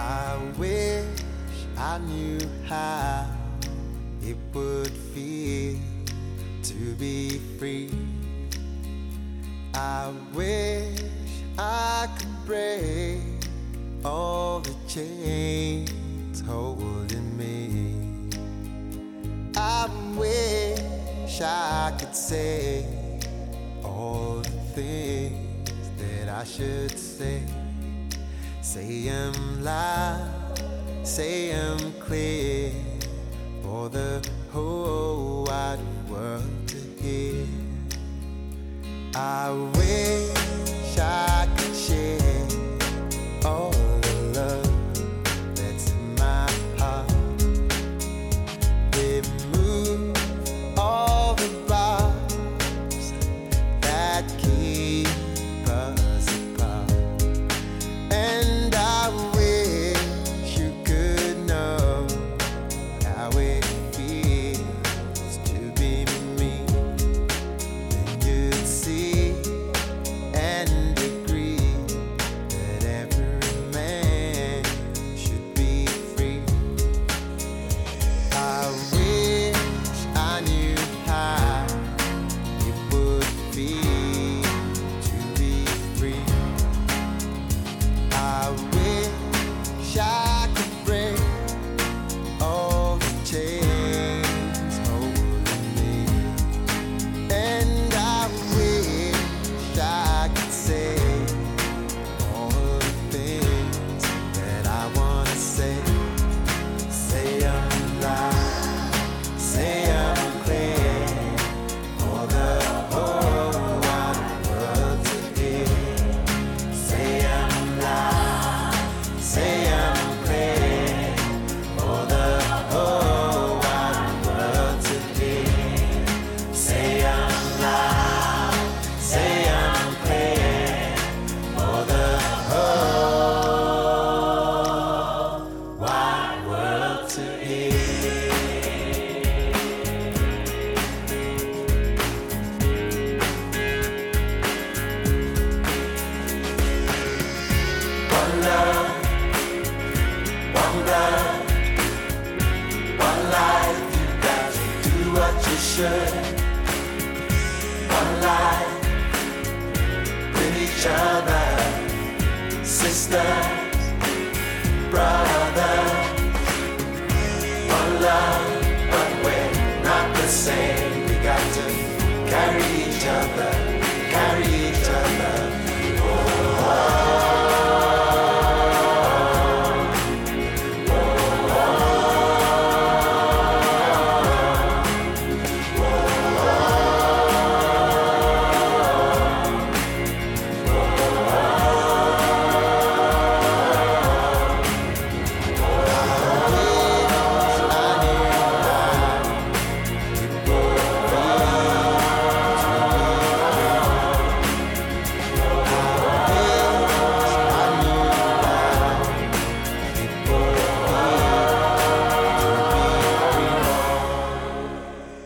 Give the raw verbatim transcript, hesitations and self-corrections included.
I wish I knew how it would feel to be free. I wish I could break all the chains holding me. I wish I could say all the things that I should say. Say 'em loud, say 'em clear, for the whole wide world to hear. I wish I could share all the love that's in my heart. Remove all the bars that keep us apart. And I wish you could know how it feels to be me. Then you'd see and agree that every man should be free. I wish I knew how it would feel to be free. I wish I could break all the chains holding me. And I wish I could say all the things that I wanna say. Say 'em loud, say 'em clear, for the whole wide world to hear. Say 'em loud, say 'em clear, for the whole wide world to hear. Say 'em loud, say 'em clear, for the whole wide world to hear. One love, one blood, one life. You got to do what you should. One life with each other, sisters, brothers. One love, but we're not the same.